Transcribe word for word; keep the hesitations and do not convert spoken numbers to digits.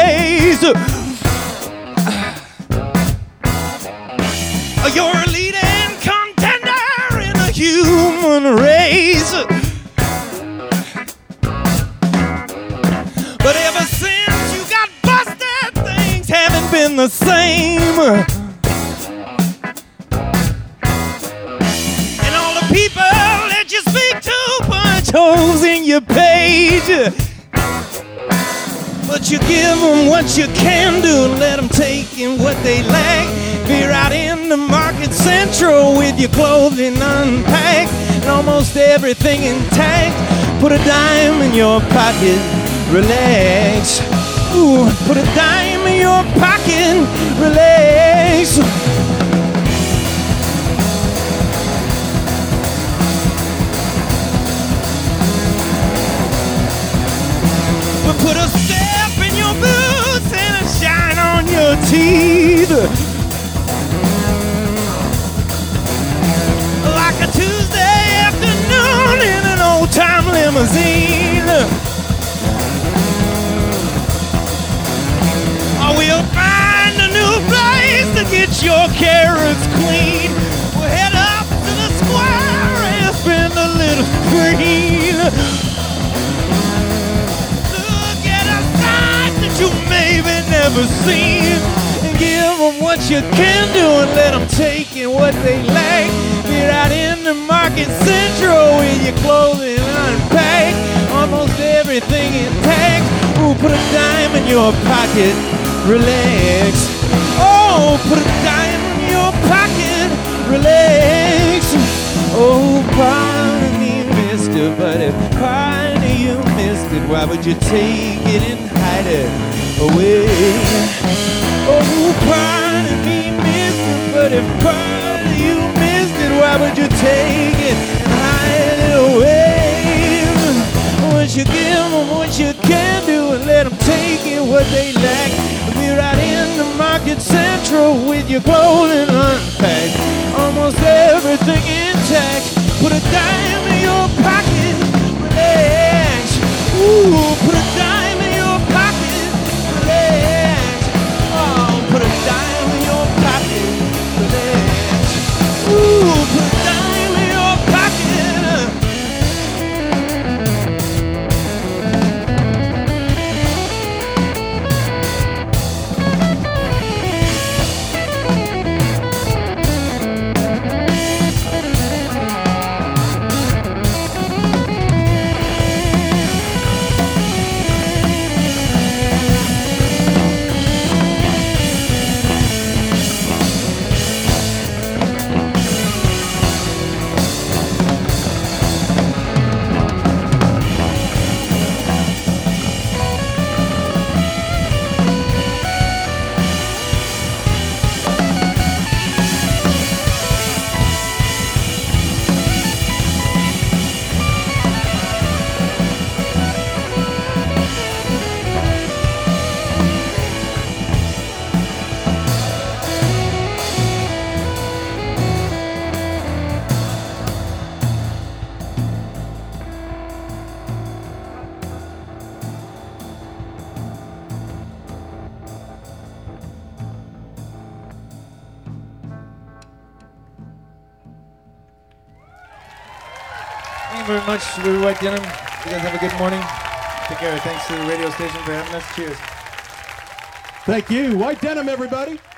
race. You're a leading contender in the human race. But ever since you got busted, things haven't been the same. And all the people that you speak to punch holes in your page. But you give them what you can do and let them take in what they lack. Be right in the Market Central with your clothing unpacked and almost everything intact. Put a dime in your pocket, relax. Ooh, put a dime in your pocket, relax. But put a step in your boots and a shine on your teeth. Like a Tuesday afternoon in an old-time limousine. Or we'll find a new place to get your carrots clean. We'll head up to the square and spend a little green. Look at a sight that you maybe never seen. And give them what you can do and let them take in what they lack. Get out in the Market Central with your clothing unpacked, almost everything intact. Ooh, put a dime in your pocket, relax. Oh, put a dime in your pocket, relax. Oh, pardon me, mister, but if pardon you missed it, why would you take it and hide it away? Oh, pardon me, mister, but if pardon you missed it, why would you take it and hide it away? Once you give them what you can do and let them take it what they lack. Be right in the Market Central with your clothing unpacked, almost everything intact. Put a dime in your pocket, relax. Ooh, put a dime in your pocket, relax. Oh, put a dime in your pocket, relax. Ooh, put a dime in your pocket. Thank you very much, Louis White Denim. You guys have a good morning. Take care. Thanks to the radio station for having us. Cheers. Thank you. White Denim, everybody.